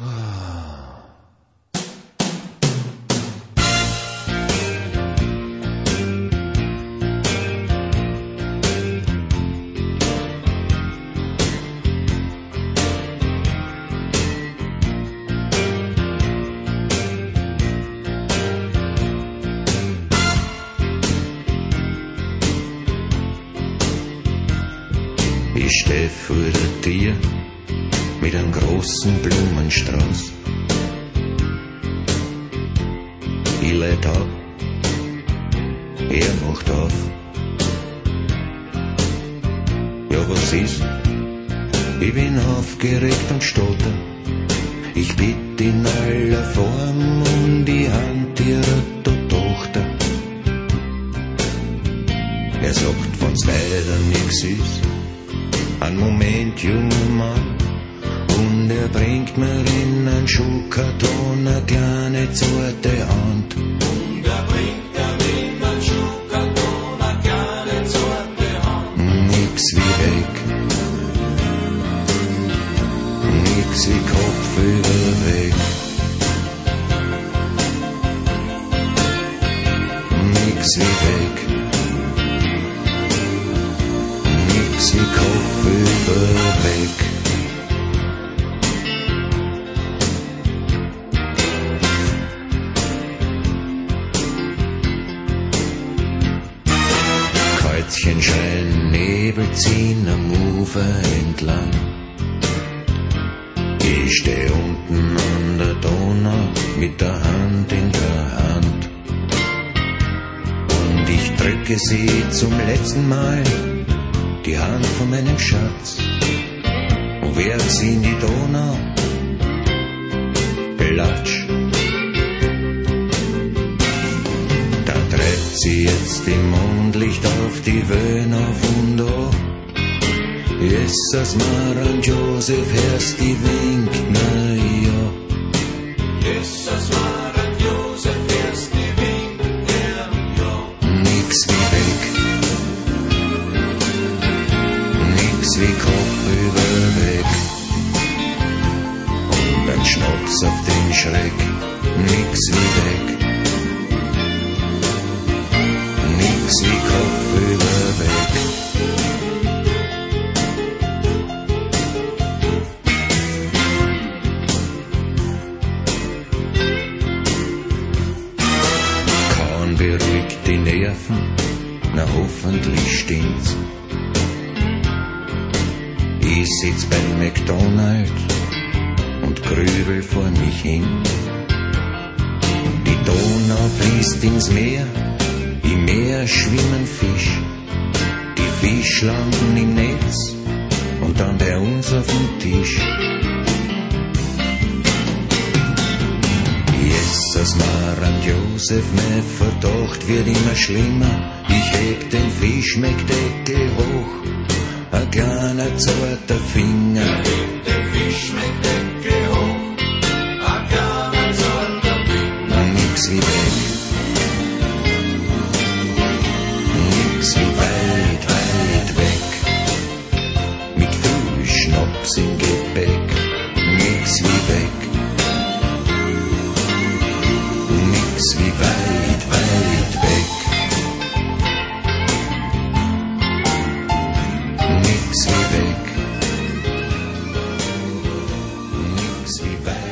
Ich steh vor der Tür mit einem großen Blumenstrauß. Ich lädt ab, er macht auf. Ja, was ist? Ich bin aufgeregt und stotter. Ich bitt in aller Form um die Hand ihrer Tochter. Er sagt, wenn's leider nix ist, ein Moment, junger Mann, und er bringt mir in einen Schuhkarton eine kleine zarte Hand. Und er bringt mir in einen Schuhkarton eine kleine zarte Hand. Nix wie weg, nix wie Kopf über weg. Nix wie weg, nix wie Kopf über weg. Käuzchen schreien, Nebel ziehen am Ufer entlang. Ich steh unten an der Donau mit der Hand in der Hand. Und ich drücke sie zum letzten Mal, die Hand von meinem Schatz, und werf sie in die Donau. Platsch. Da treibt sie jetzt im Mondlicht auf die Wöhn auf und ab. Jesus, Maran, Josef, hörst die winkt, na ja. Jesus, Maran, Josef, hörst die winkt, na ja. Nix wie weg, nix wie Kopf über weg. Und ein Schnaps auf den Schreck, nix wie weg, nix wie Kopf über weg. Beruhigt die Nerven, na hoffentlich stimmt's. Ich sitz beim McDonald's und grübel vor mich hin. Die Donau fließt ins Meer, im Meer schwimmen Fisch. Die Fisch landen im Netz und dann bei uns auf dem Tisch. Jesus, Maran, Josef, mein Verdacht wird immer schlimmer. Ich heb den Fischmeckdeckel hoch, ein kleiner zarter Finger. Ich heb den Fischmeckdeckel hoch, ein kleiner zarter Finger. Nix wie weg, nix wie weit, weit weg. Mit viel Schnaps im Gepäck, nix wie weg. Nix wie weit, weit weg. Nix wie weg. Nix wie weit.